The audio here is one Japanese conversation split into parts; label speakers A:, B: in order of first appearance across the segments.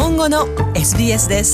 A: 本語の SBS です。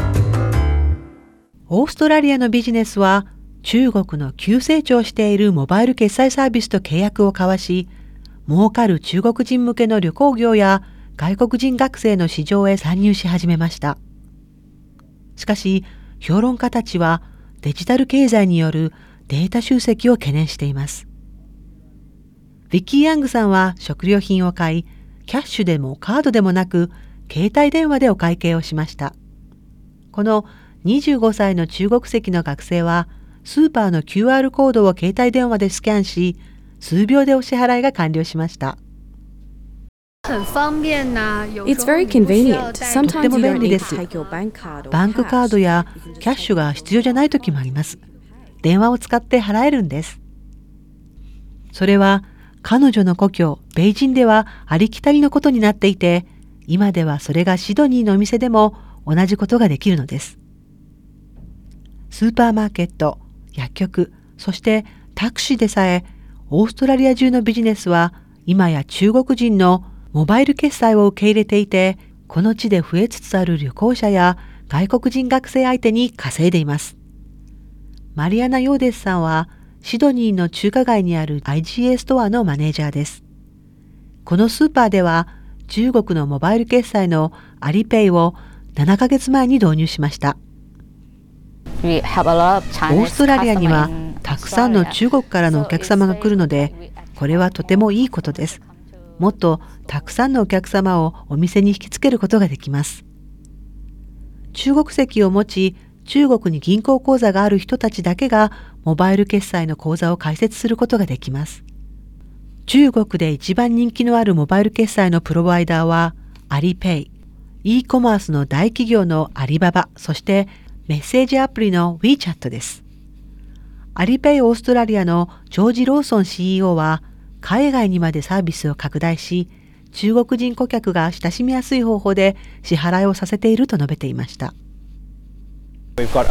B: オーストラリアのビジネスは中国の急成長しているモバイル決済サービスと契約を交わし、儲かる中国人向けの旅行業や外国人学生の市場へ参入し始めました。しかし、評論家たちはデジタル経済によるデータ集積を懸念しています。ヴィッキー・ヤングさんは食料品を買い、キャッシュでもカードでもなく、携帯電話でお会計をしました。この25歳の中国籍の学生は、スーパーの QR コードを携帯電話でスキャンし、数秒でお支払いが完了しました。
C: It's very convenient.
B: とっても便利です。バンクカードやキャッシュが必要じゃない時もあります。電話を使って払えるんです。それは彼女の故郷、ベイジンではありきたりのことになっていて、今ではそれがシドニーのお店でも同じことができるのです。スーパーマーケット、薬局、そしてタクシーでさえ、オーストラリア中のビジネスは今や中国人のモバイル決済を受け入れていて、この地で増えつつある旅行者や外国人学生相手に稼いでいます。マリアナ・ヨーデスさんはシドニーの中華街にある IGA ストアのマネージャーです。このスーパーでは中国のモバイル決済のアリペイを7ヶ月前に導入しました。オーストラリアにはたくさんの中国からのお客様が来るので、これはとてもいいことです。もっとたくさんのお客様をお店に引きつけることができます。中国籍を持ち、中国に銀行口座がある人たちだけがモバイル決済の口座を開設することができます。中国で一番人気のあるモバイル決済のプロバイダーはアリペイ、e コマースの大企業のアリババ、そしてメッセージアプリの WeChat です。アリペイオーストラリアのジョージ・ローソン CEO は海外にまでサービスを拡大し、中国人顧客が親しみやすい方法で支払いをさせていると述べていました。中国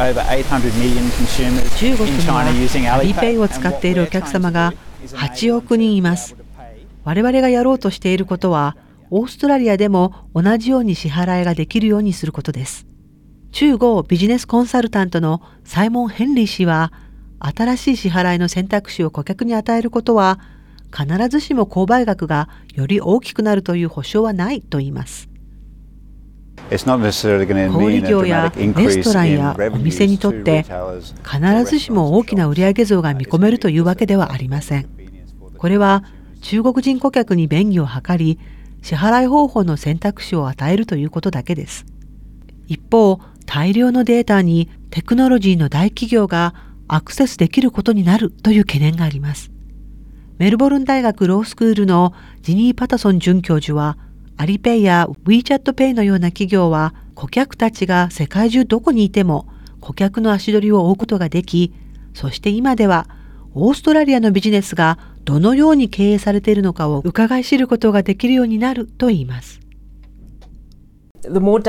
B: にはアリペイを使っているお客様が8億人います。我々がやろうとしていることは、オーストラリアでも同じように支払いができるようにすることです。中国ビジネスコンサルタントのサイモン・ヘンリー氏は、新しい支払いの選択肢を顧客に与えることは、必ずしも購買額がより大きくなるという保証はないと言います。小売業やレストランやお店にとって必ずしも大きな売上増が見込めるというわけではありません。これは中国人顧客に便宜を図り、支払い方法の選択肢を与えるということだけです。一方、大量のデータにテクノロジーの大企業がアクセスできることになるという懸念があります。メルボルン大学ロースクールのジニー・パタソン准教授は、アリペイや WeChat Pay のような企業は顧客たちが世界中どこにいても顧客の足取りを追うことができ、そして今ではオーストラリアのビジネスがどのように経営されているのかを伺い知ることができるようになると言います。よ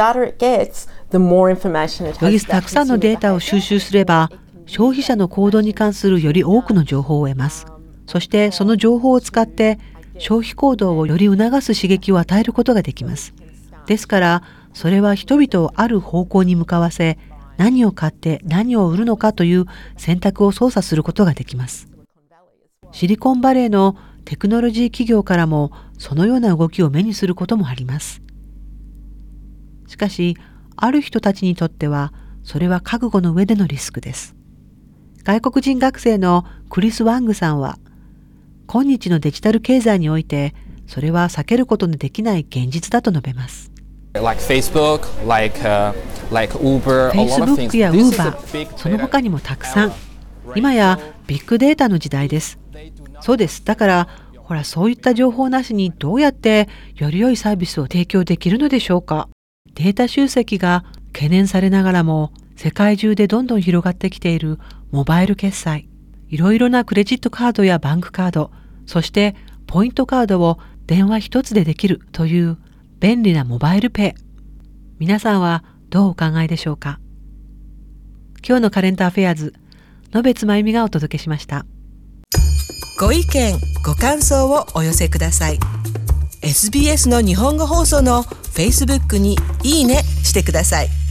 B: りたくさんのデータを収集すれば、消費者の行動に関するより多くの情報を得ます。そしてその情報を使って消費行動をより促す刺激を与えることができます。ですから、それは人々をある方向に向かわせ、何を買って何を売るのかという選択を操作することができます。シリコンバレーのテクノロジー企業からもそのような動きを目にすることもあります。しかし、ある人たちにとっては、それは覚悟の上でのリスクです。外国人学生のクリス・ワングさんは、今日のデジタル経済において、それは避けることのできない現実だと述べます。Facebook や Uber、その他にもたくさん。今やビッグデータの時代です。そうです。だから、そういった情報なしにどうやってより良いサービスを提供できるのでしょうか。データ集積が懸念されながらも、世界中でどんどん広がってきているモバイル決済。いろいろなクレジットカードやバンクカード、そしてポイントカードを電話一つでできるという便利なモバイルペイ。皆さんはどうお考えでしょうか。今日のカレントアフェアーズ、野別真由美がお届けしました。
A: ご意見、ご感想をお寄せください。SBS の日本語放送の Facebook にいいねしてください。